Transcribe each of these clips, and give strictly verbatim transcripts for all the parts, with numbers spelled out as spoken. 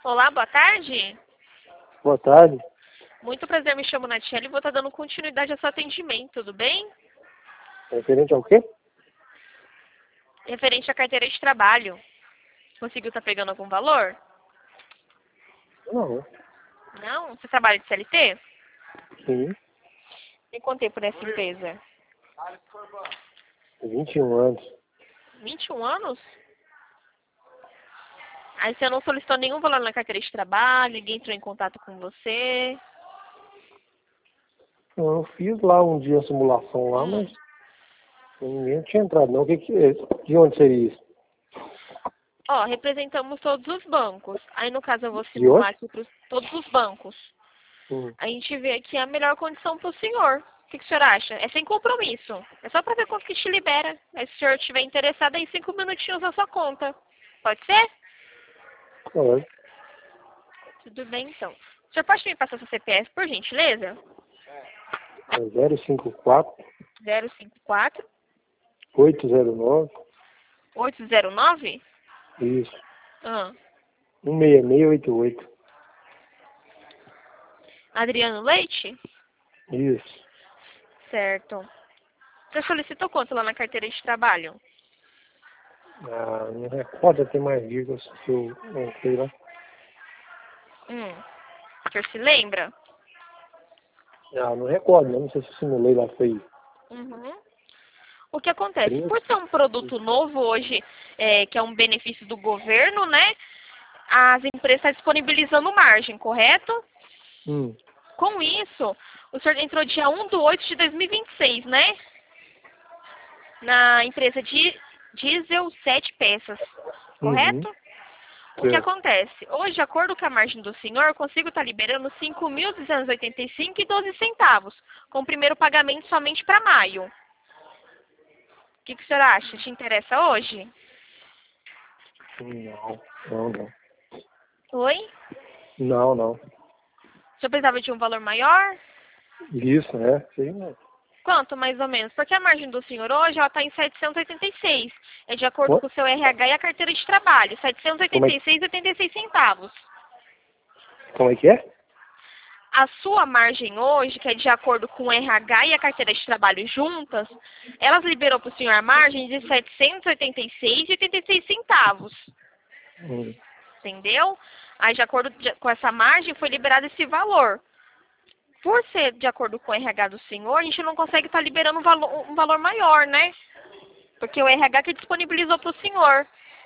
Olá, boa tarde. Boa tarde. Muito prazer, me chamo Natiele e vou estar dando continuidade ao seu atendimento, tudo bem? Referente ao quê? Referente à carteira de trabalho. Conseguiu estar pegando algum valor? Não. Não? Você trabalha de C L T? Sim. Tem quanto tempo nessa empresa? vinte e um anos. vinte e um anos? Aí você não solicitou nenhum valor na carteira de trabalho, ninguém entrou em contato com você? Eu fiz lá um dia a simulação lá, Hum. mas ninguém tinha entrado não. O que que é? De onde seria isso? Ó, representamos todos os bancos. Aí no caso eu vou De simular onde? aqui para todos os bancos. Hum. A gente vê aqui a melhor condição para o senhor. O que, que o senhor acha? É sem compromisso. É só para ver quanto que te libera. Aí se o senhor estiver interessado, aí cinco minutinhos na sua conta. Pode ser? Olha, Tudo bem, então. O senhor pode me passar seu C P F, por gentileza? é zero cinco quatro, zero cinco quatro, oito zero nove, oito zero nove? isso, Ah. um seis seis oito oito. Adriano Leite? Isso. Certo. Você solicitou quanto lá na carteira de trabalho? Ah, não recorda ter mais dicas que eu não sei lá. Hum. O senhor se lembra? Ah, não recordo, não, não sei se eu simulei lá foi Uhum. O que acontece? trinta. Por ser um produto novo hoje, é, que é um benefício do governo, né? As empresas estão disponibilizando margem, correto? Hum. Com isso, o senhor entrou dia um de oito de dois mil e vinte e seis, né? Na empresa de diesel sete peças, Uhum. correto? O que Certo. acontece? Hoje, de acordo com a margem do senhor, eu consigo estar liberando cinco mil duzentos e oitenta e cinco reais e doze centavos, com o primeiro pagamento somente para maio. O que, que o senhor acha? Te interessa hoje? Não, não, não. Oi? Não, não. O senhor precisava de um valor maior? Isso, né? Sim, não. Quanto, mais ou menos? Porque a margem do senhor hoje está em setecentos e oitenta e seis. É de acordo Oi? com o seu R H e a carteira de trabalho. setecentos e Como oitenta é, e seis reais e oitenta e seis centavos. como é que é? A sua margem hoje, que é de acordo com o R H e a carteira de trabalho juntas, elas liberou para o senhor a margem de setecentos e oitenta e seis reais e oitenta e seis centavos. Hum. Entendeu? Aí, de acordo com essa margem, foi liberado esse valor. Por ser de acordo com o R H do senhor, a gente não consegue estar liberando um valor, um valor maior, né? Porque o R H que disponibilizou para o senhor.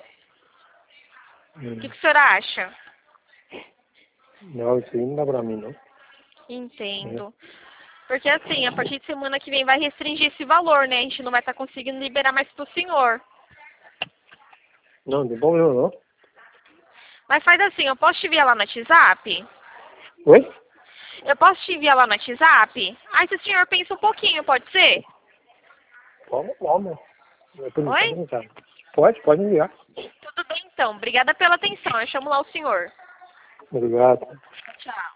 O que, Hum. que o senhor acha? Não, isso aí não dá pra mim, não. É. Entendo. Porque assim, a partir de semana que vem vai restringir esse valor, né? A gente não vai estar conseguindo liberar mais para o senhor. Não, não tem problema, não. Mas faz assim, eu posso te enviar lá no WhatsApp? Oi? Eu posso te enviar lá no WhatsApp? Aí se o senhor pensa um pouquinho, pode ser? Pode, pode. É por Oi? enquanto, não tá. Pode, pode enviar. Tudo bem então. Obrigada pela atenção. Eu chamo lá o senhor. Obrigado. Tchau.